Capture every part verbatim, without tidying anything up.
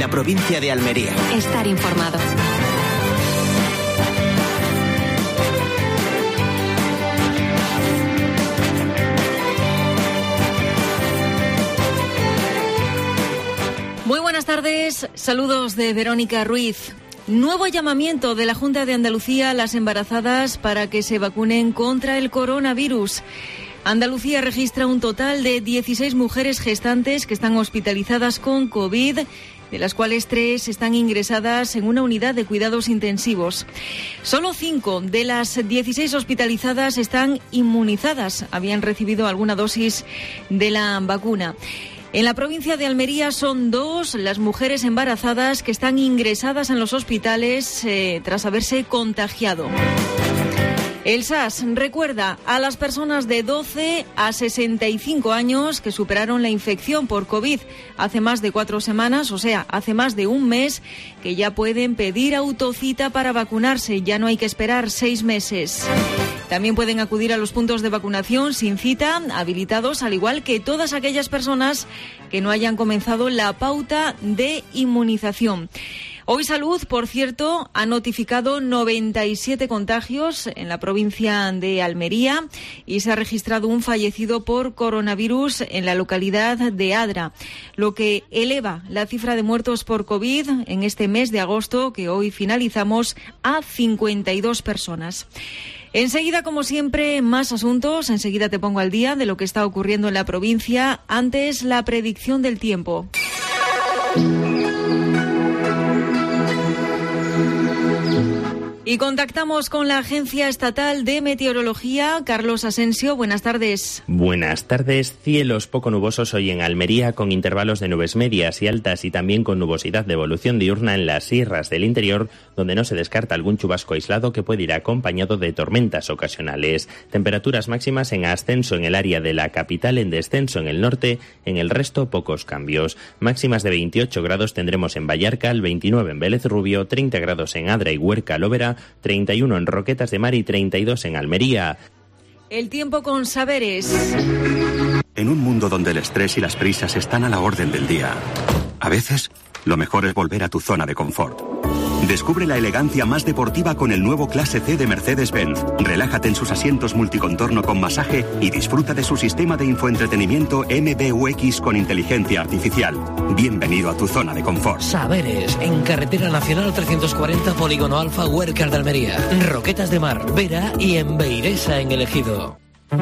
la provincia de Almería. Estar informado. Muy buenas tardes, saludos de Verónica Ruiz. Nuevo llamamiento de la Junta de Andalucía a las embarazadas para que se vacunen contra el coronavirus. Andalucía registra un total de dieciséis mujeres gestantes que están hospitalizadas con COVID, de las cuales tres están ingresadas en una unidad de cuidados intensivos. Solo cinco de las dieciséis hospitalizadas están inmunizadas, habían recibido alguna dosis de la vacuna. En la provincia de Almería son dos las mujeres embarazadas que están ingresadas en los hospitales eh, tras haberse contagiado. El S A S recuerda a las personas de doce a sesenta y cinco años que superaron la infección por COVID hace más de cuatro semanas, o sea, hace más de un mes, que ya pueden pedir autocita para vacunarse. Ya no hay que esperar seis meses. También pueden acudir a los puntos de vacunación sin cita, habilitados, al igual que todas aquellas personas que no hayan comenzado la pauta de inmunización. Hoy Salud, por cierto, ha notificado noventa y siete contagios en la provincia de Almería y se ha registrado un fallecido por coronavirus en la localidad de Adra, lo que eleva la cifra de muertos por COVID en este mes de agosto, que hoy finalizamos, a cincuenta y dos personas. Enseguida, como siempre, más asuntos. Enseguida te pongo al día de lo que está ocurriendo en la provincia. Antes, la predicción del tiempo. Y contactamos con la Agencia Estatal de Meteorología. Carlos Asensio, buenas tardes. Buenas tardes. Cielos poco nubosos hoy en Almería, con intervalos de nubes medias y altas y también con nubosidad de evolución diurna en las sierras del interior, donde no se descarta algún chubasco aislado que puede ir acompañado de tormentas ocasionales. Temperaturas máximas en ascenso en el área de la capital, en descenso en el norte, en el resto pocos cambios. Máximas de veintiocho grados tendremos en Vallarcal, veintinueve en Vélez Rubio, treinta grados en Adra y Huerca Lóvera, treinta y uno en Roquetas de Mar y treinta y dos en Almería. El tiempo con Saberes. En un mundo donde el estrés y las prisas están a la orden del día, a veces lo mejor es volver a tu zona de confort. Descubre la elegancia más deportiva con el nuevo Clase C de Mercedes-Benz. Relájate en sus asientos multicontorno con masaje y disfruta de su sistema de infoentretenimiento M B U X con inteligencia artificial. Bienvenido a tu zona de confort. Saberes, en Carretera Nacional trescientos cuarenta, Polígono Alfa, Huerca de Almería. Roquetas de Mar, Vera y en Beiresa, en El Ejido.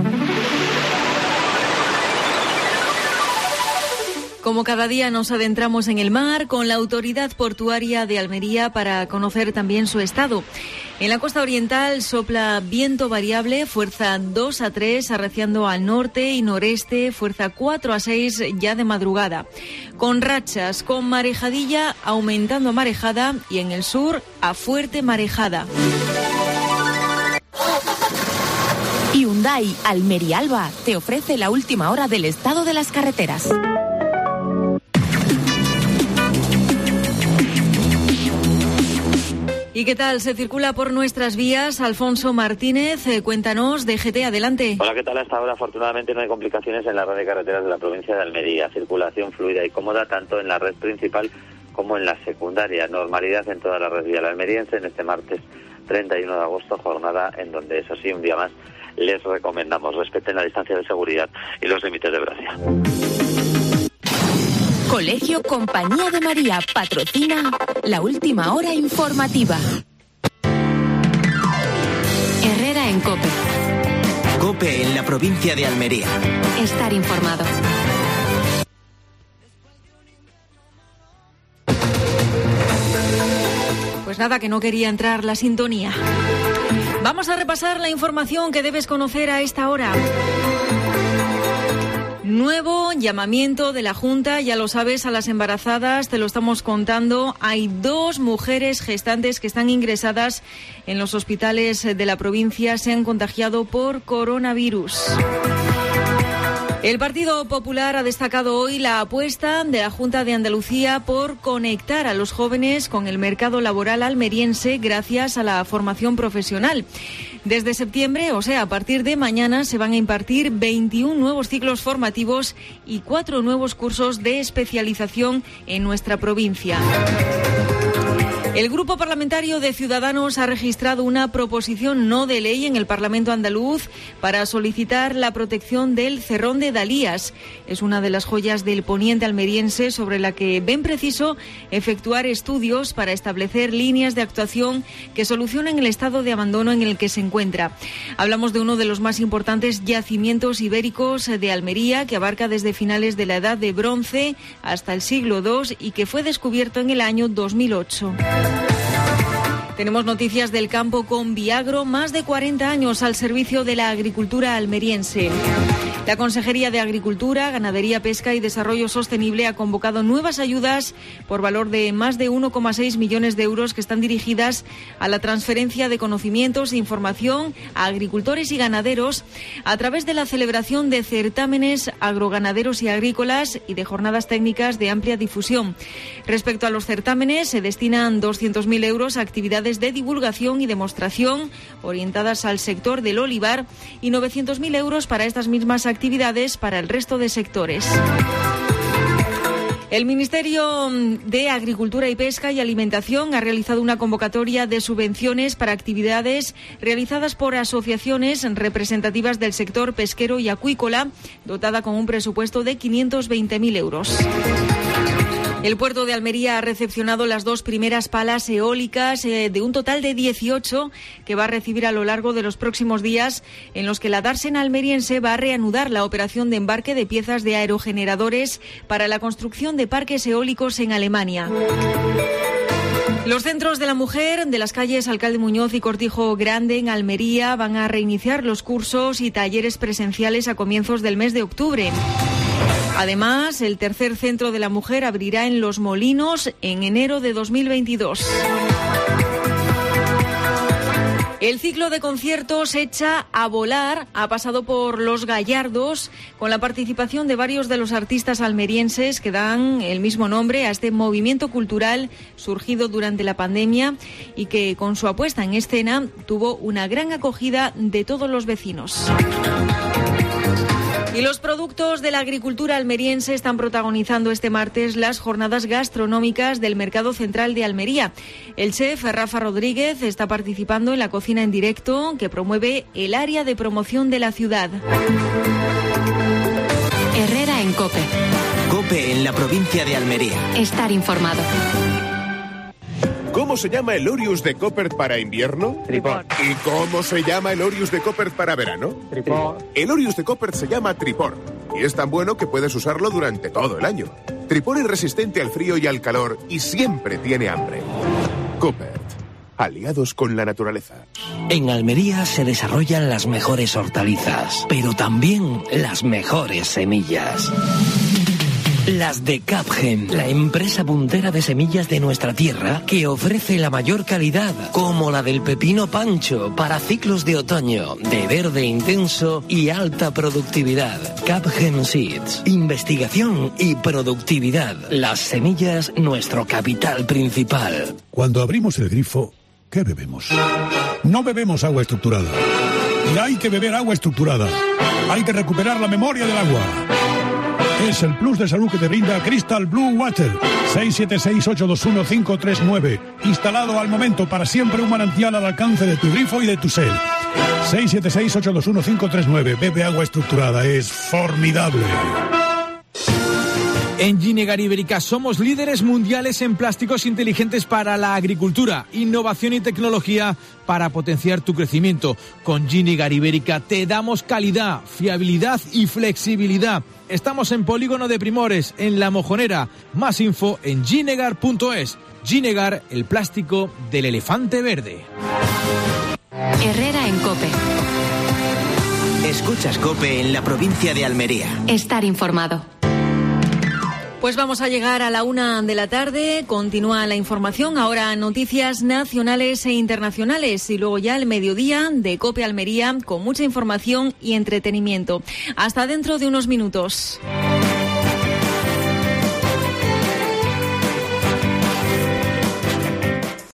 Como cada día nos adentramos en el mar con la Autoridad Portuaria de Almería para conocer también su estado. En la costa oriental sopla viento variable, fuerza dos a tres, arreciando al norte y noreste, fuerza cuatro a seis ya de madrugada. Con rachas, con marejadilla, aumentando marejada y en el sur a fuerte marejada. Hyundai Almería Alba te ofrece la última hora del estado de las carreteras. ¿Y qué tal se circula por nuestras vías? Alfonso Martínez, eh, cuéntanos, D G T, adelante. Hola, ¿qué tal? Hasta ahora, afortunadamente, no hay complicaciones en la red de carreteras de la provincia de Almería. Circulación fluida y cómoda tanto en la red principal como en la secundaria. Normalidad en toda la red vial almeriense en este martes treinta y uno de agosto, jornada en donde, eso sí, un día más, les recomendamos respeten la distancia de seguridad y los límites de velocidad. Colegio Compañía de María patrocina la última hora informativa. Herrera en COPE. COPE en la provincia de Almería. Estar informado. Pues nada, que no quería entrar la sintonía. Vamos a repasar la información que debes conocer a esta hora. Nuevo llamamiento de la Junta, ya lo sabes, a las embarazadas, te lo estamos contando. Hay dos mujeres gestantes que están ingresadas en los hospitales de la provincia, se han contagiado por coronavirus. El Partido Popular ha destacado hoy la apuesta de la Junta de Andalucía por conectar a los jóvenes con el mercado laboral almeriense gracias a la formación profesional. Desde septiembre, o sea, a partir de mañana, se van a impartir veintiún nuevos ciclos formativos y cuatro nuevos cursos de especialización en nuestra provincia. El Grupo Parlamentario de Ciudadanos ha registrado una proposición no de ley en el Parlamento andaluz para solicitar la protección del Cerrón de Dalías. Es una de las joyas del poniente almeriense sobre la que ven preciso efectuar estudios para establecer líneas de actuación que solucionen el estado de abandono en el que se encuentra. Hablamos de uno de los más importantes yacimientos ibéricos de Almería, que abarca desde finales de la Edad de Bronce hasta el siglo segundo y que fue descubierto en el año dos mil ocho. Tenemos noticias del campo con Viagro, más de cuarenta años al servicio de la agricultura almeriense. La Consejería de Agricultura, Ganadería, Pesca y Desarrollo Sostenible ha convocado nuevas ayudas por valor de más de uno coma seis millones de euros que están dirigidas a la transferencia de conocimientos e información a agricultores y ganaderos a través de la celebración de certámenes agroganaderos y agrícolas y de jornadas técnicas de amplia difusión. Respecto a los certámenes, se destinan doscientos mil euros a actividades de divulgación y demostración orientadas al sector del olivar y novecientos mil euros para estas mismas actividades para el resto de sectores. El Ministerio de Agricultura y Pesca y Alimentación ha realizado una convocatoria de subvenciones para actividades realizadas por asociaciones representativas del sector pesquero y acuícola, dotada con un presupuesto de quinientos veinte mil euros. El puerto de Almería ha recepcionado las dos primeras palas eólicas eh, de un total de dieciocho que va a recibir a lo largo de los próximos días, en los que la Darsen almeriense va a reanudar la operación de embarque de piezas de aerogeneradores para la construcción de parques eólicos en Alemania. Los centros de la mujer de las calles Alcalde Muñoz y Cortijo Grande en Almería van a reiniciar los cursos y talleres presenciales a comienzos del mes de octubre. Además, el tercer centro de la mujer abrirá en Los Molinos en enero de dos mil veintidós. El ciclo de conciertos Echa a Volar ha pasado por Los Gallardos con la participación de varios de los artistas almerienses que dan el mismo nombre a este movimiento cultural surgido durante la pandemia y que con su apuesta en escena tuvo una gran acogida de todos los vecinos. Y los productos de la agricultura almeriense están protagonizando este martes las jornadas gastronómicas del Mercado Central de Almería. El chef Rafa Rodríguez está participando en la cocina en directo que promueve el área de promoción de la ciudad. Herrera en COPE. COPE en la provincia de Almería. Estar informado. ¿Cómo se llama el Orius de Coppert para invierno? Tripor. ¿Y cómo se llama el Orius de Coppert para verano? Tripor. El Orius de Coppert se llama Tripor y es tan bueno que puedes usarlo durante todo el año. Tripor es resistente al frío y al calor y siempre tiene hambre. Coppert, aliados con la naturaleza. En Almería se desarrollan las mejores hortalizas, pero también las mejores semillas. Las de Capgen, la empresa puntera de semillas de nuestra tierra que ofrece la mayor calidad, como la del pepino pancho para ciclos de otoño, de verde intenso y alta productividad. Capgen Seeds, investigación y productividad. Las semillas, nuestro capital principal. Cuando abrimos el grifo, ¿qué bebemos? No bebemos agua estructurada. Y hay que beber agua estructurada. Hay que recuperar la memoria del agua. Es el plus de salud que te brinda Crystal Blue Water. seis siete seis, ocho dos uno, cinco tres nueve. Instalado al momento, para siempre un manantial al alcance de tu grifo y de tu sed. seis siete seis, ocho dos uno, cinco tres nueve. Bebe agua estructurada. Es formidable. En Ginegar Ibérica somos líderes mundiales en plásticos inteligentes para la agricultura, innovación y tecnología para potenciar tu crecimiento. Con Ginegar Ibérica te damos calidad, fiabilidad y flexibilidad. Estamos en Polígono de Primores, en La Mojonera. Más info en ginegar punto es. Ginegar, el plástico del elefante verde. Herrera en COPE. Escuchas COPE en la provincia de Almería. Estar informado. Pues vamos a llegar a la una de la tarde, continúa la información, ahora noticias nacionales e internacionales y luego ya el mediodía de COPE Almería con mucha información y entretenimiento. Hasta dentro de unos minutos.